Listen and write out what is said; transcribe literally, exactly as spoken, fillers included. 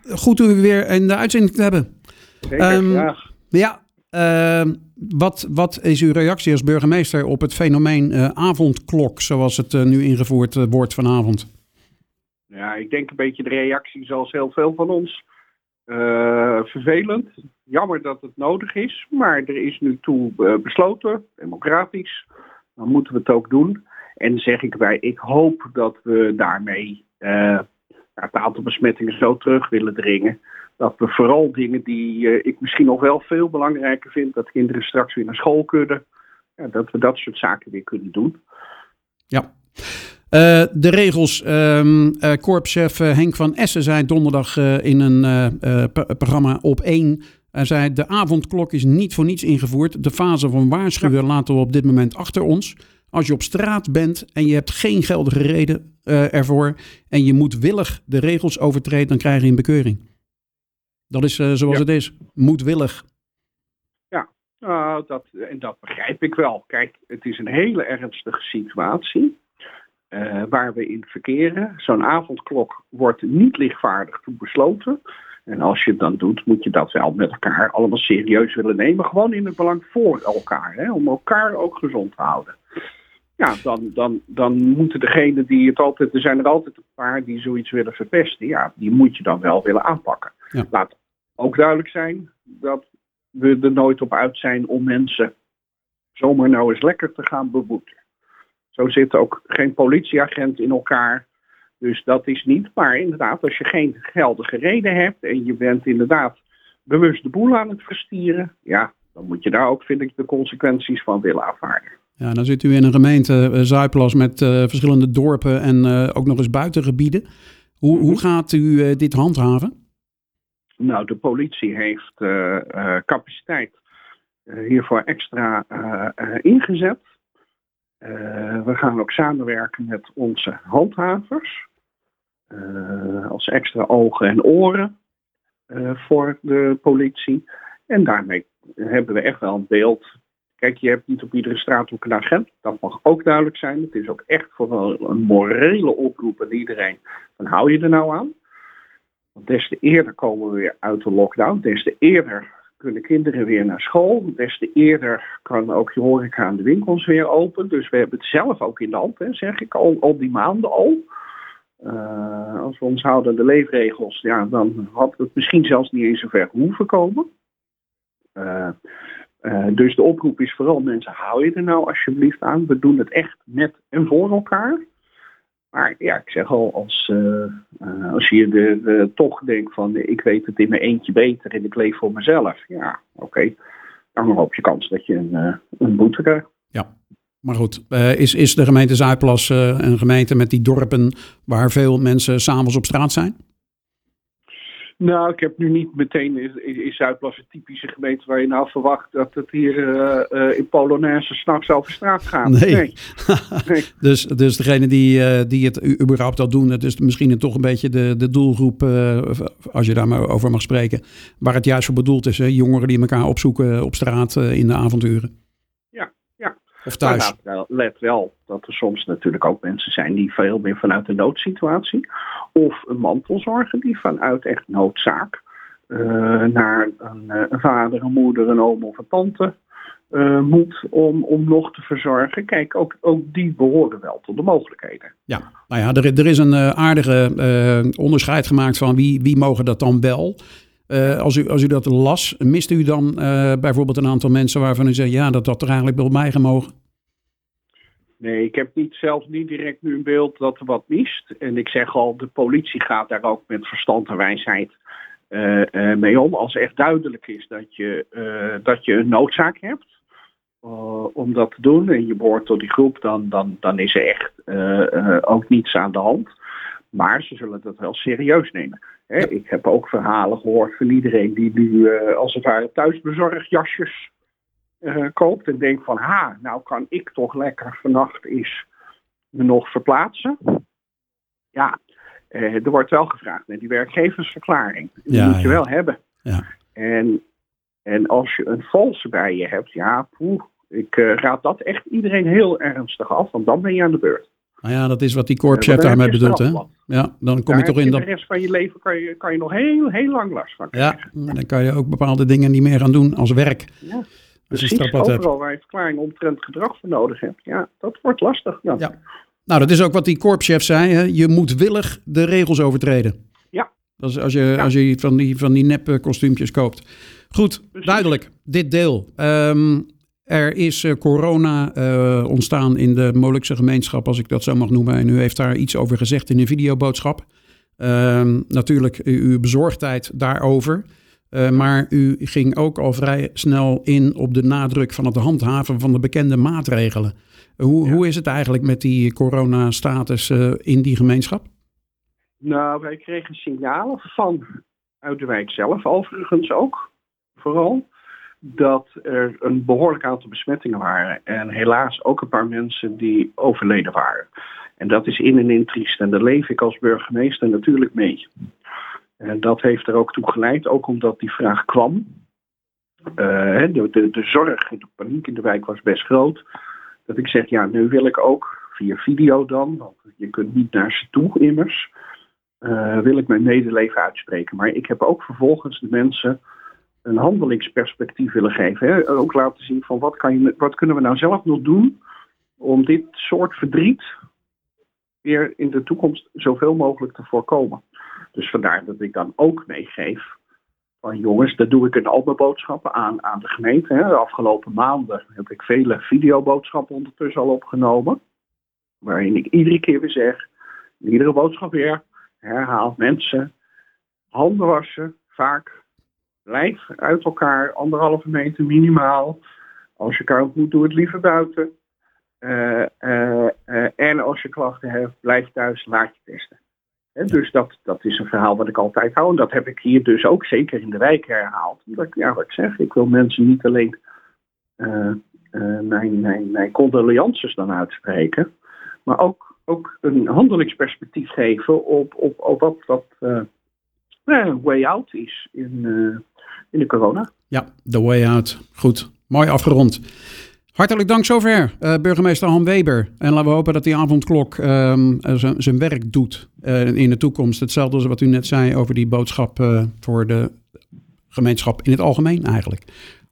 goed u weer in de uitzending te hebben. Zeker, um, graag. Ja, uh, wat, wat is uw reactie als burgemeester op het fenomeen uh, avondklok, zoals het uh, nu ingevoerd uh, wordt vanavond? Ja, ik denk een beetje de reactie zoals heel veel van ons. Uh, vervelend. Jammer dat het nodig is, maar er is nu toe uh, besloten, democratisch. Dan moeten we het ook doen. En zeg ik bij, ik hoop dat we daarmee uh, het aantal besmettingen zo terug willen dringen. Dat we vooral dingen die uh, ik misschien nog wel veel belangrijker vind, dat kinderen straks weer naar school kunnen. Ja, dat we dat soort zaken weer kunnen doen. Ja. Uh, de regels. Um, uh, korpschef uh, Henk van Essen zei donderdag uh, in een uh, uh, p- programma op één. Hij zei, de avondklok is niet voor niets ingevoerd. De fase van waarschuwen ja. laten we op dit moment achter ons. Als je op straat bent en je hebt geen geldige reden uh, ervoor en je moedwillig de regels overtreedt, dan krijg je een bekeuring. Dat is uh, zoals ja. het is. Moedwillig. Ja, uh, dat, en dat begrijp ik wel. Kijk, het is een hele ernstige situatie. Uh, waar we in verkeren. Zo'n avondklok wordt niet lichtvaardig toe besloten. En als je het dan doet, moet je dat wel met elkaar allemaal serieus willen nemen. Gewoon in het belang voor elkaar. Hè? Om elkaar ook gezond te houden. Ja, dan, dan, dan moeten degenen die het altijd... Er zijn er altijd een paar die zoiets willen verpesten. Ja, die moet je dan wel willen aanpakken. Ja. Laat ook duidelijk zijn dat we er nooit op uit zijn om mensen zomaar nou eens lekker te gaan beboeten. Zo zit ook geen politieagent in elkaar. Dus dat is niet. Maar inderdaad, als je geen geldige reden hebt en je bent inderdaad bewust de boel aan het verstieren, ja, dan moet je daar ook, vind ik, de consequenties van willen aanvaarden. Ja, dan zit u in een gemeente, uh, Zuidplas, met uh, verschillende dorpen en uh, ook nog eens buitengebieden. Hoe, hoe gaat u uh, dit handhaven? Nou, de politie heeft uh, uh, capaciteit uh, hiervoor extra uh, uh, ingezet. Uh, we gaan ook samenwerken met onze handhavers. Uh, als extra ogen en oren uh, voor de politie. En daarmee hebben we echt wel een beeld. Kijk, je hebt niet op iedere straathoek een agent. Dat mag ook duidelijk zijn. Het is ook echt vooral een morele oproep aan iedereen. Van hou je er nou aan? Want des te eerder komen we weer uit de lockdown. Des te eerder kunnen kinderen weer naar school. Des te eerder kan ook je horeca en de winkels weer open. Dus we hebben het zelf ook in de hand, hè, zeg ik, al, al die maanden al. Uh, als we ons houden aan de leefregels, ja, dan had het misschien zelfs niet eens zo ver hoeven komen. Uh, uh, dus de oproep is vooral mensen, hou je er nou alsjeblieft aan. We doen het echt met en voor elkaar. Maar ja, ik zeg al, als, uh, uh, als je de, de, toch denkt van ik weet het in mijn eentje beter en ik leef voor mezelf. Ja, oké. Okay. Dan hoop je kans dat je een, uh, een boete krijgt. Ja, maar goed. Uh, is, is de gemeente Zuidplas uh, een gemeente met die dorpen waar veel mensen 's avonds op straat zijn? Nou, ik heb nu niet meteen in, in Zuidplas een typische gemeente waar je nou verwacht dat het hier uh, uh, in Polonaise 's nachts over straat gaat. Nee. nee. nee. dus, dus degene die, uh, die het überhaupt al doen, het is misschien toch een beetje de, de doelgroep, uh, als je daar maar over mag spreken, waar het juist voor bedoeld is. Hè? Jongeren die elkaar opzoeken op straat uh, in de avonduren. Ja, ja. Of thuis. Maar let wel dat er soms natuurlijk ook mensen zijn die veel meer vanuit de noodsituatie of een mantelzorger die vanuit echt noodzaak uh, naar een, een vader, een moeder, een oom of een tante uh, moet om, om nog te verzorgen. Kijk, ook, ook die behoren wel tot de mogelijkheden. Ja, nou ja, er, er is een uh, aardige uh, onderscheid gemaakt van wie, wie mogen dat dan wel. Uh, als, u, als u dat las, mist u dan uh, bijvoorbeeld een aantal mensen waarvan u zegt, ja, dat had er eigenlijk wel bij gemogen? Nee, ik heb niet, zelf niet direct nu een beeld dat er wat mist. En ik zeg al, de politie gaat daar ook met verstand en wijsheid uh, uh, mee om. Als echt duidelijk is dat je, uh, dat je een noodzaak hebt uh, om dat te doen en je behoort tot die groep, dan, dan, dan is er echt uh, uh, ook niets aan de hand. Maar ze zullen dat wel serieus nemen. Hè? Ja. Ik heb ook verhalen gehoord van iedereen die nu uh, als het ware thuisbezorgjasjes uh, koopt. En denkt van, ha, nou kan ik toch lekker vannacht eens me nog verplaatsen. Ja, uh, er wordt wel gevraagd naar die werkgeversverklaring. Die ja, moet je ja. wel hebben. Ja. En, en als je een valse bij je hebt, ja, poeh, ik uh, raad dat echt iedereen heel ernstig af. Want dan ben je aan de beurt. Nou ja, dat is wat die korpschef uh, daarmee bedoelt, hè? Ja, dan kom Daar je toch in dat... dat... de rest van je leven kan je, kan je nog heel, heel lang last van krijgen. Ja, dan kan je ook bepaalde dingen niet meer gaan doen als werk. Ja, precies. Overal waar je verklaring omtrent gedrag voor nodig hebt. Ja, dat wordt lastig dan. Ja. Nou, dat is ook wat die korpschef zei, hè? Je moet willig de regels overtreden. Ja. Dat is als je, ja. als je van die, van die nep kostuumpjes koopt. Goed, precies. Duidelijk. Dit deel. Um, Er is uh, corona uh, ontstaan in de Molukse gemeenschap, als ik dat zo mag noemen. En u heeft daar iets over gezegd in een videoboodschap. Uh, natuurlijk uw bezorgdheid daarover. Uh, maar u ging ook al vrij snel in op de nadruk van het handhaven van de bekende maatregelen. Uh, hoe, ja. hoe is het eigenlijk met die coronastatus uh, in die gemeenschap? Nou, wij kregen signalen van uit de wijk zelf overigens ook, vooral, dat er een behoorlijk aantal besmettingen waren. En helaas ook een paar mensen die overleden waren. En dat is in en in triest. En daar leef ik als burgemeester natuurlijk mee. En dat heeft er ook toe geleid, ook omdat die vraag kwam. Uh, de, de, de zorg en de paniek in de wijk was best groot. Dat ik zeg, ja, nu wil ik ook, via video dan, want je kunt niet naar ze toe immers, uh, wil ik mijn medeleven uitspreken. Maar ik heb ook vervolgens de mensen een handelingsperspectief willen geven. Hè? Ook laten zien van wat, kan je, wat kunnen we nou zelf nog doen om dit soort verdriet weer in de toekomst zoveel mogelijk te voorkomen. Dus vandaar dat ik dan ook meegeef van jongens, dat doe ik in al mijn boodschappen aan, aan de gemeente. Hè? De afgelopen maanden heb ik vele videoboodschappen ondertussen al opgenomen. Waarin ik iedere keer weer zeg, iedere boodschap weer herhaal mensen, handen wassen, vaak. Blijf uit elkaar, anderhalve meter minimaal. Als je koud moet, doe het liever buiten. Uh, uh, uh, en als je klachten hebt, blijf thuis, laat je testen. He, dus dat, dat is een verhaal wat ik altijd hou. En dat heb ik hier dus ook zeker in de wijk herhaald. Omdat ik, ja, wat ik zeg, ik wil mensen niet alleen uh, uh, mijn, mijn, mijn condolences dan uitspreken. Maar ook, ook een handelingsperspectief geven op, op, op wat dat uh, uh, way out is in... Uh, in de corona. Ja, the way out. Goed, mooi afgerond. Hartelijk dank zover, uh, burgemeester Han Weber. En laten we hopen dat die avondklok um, zijn werk doet uh, in de toekomst. Hetzelfde als wat u net zei over die boodschap uh, voor de gemeenschap in het algemeen eigenlijk.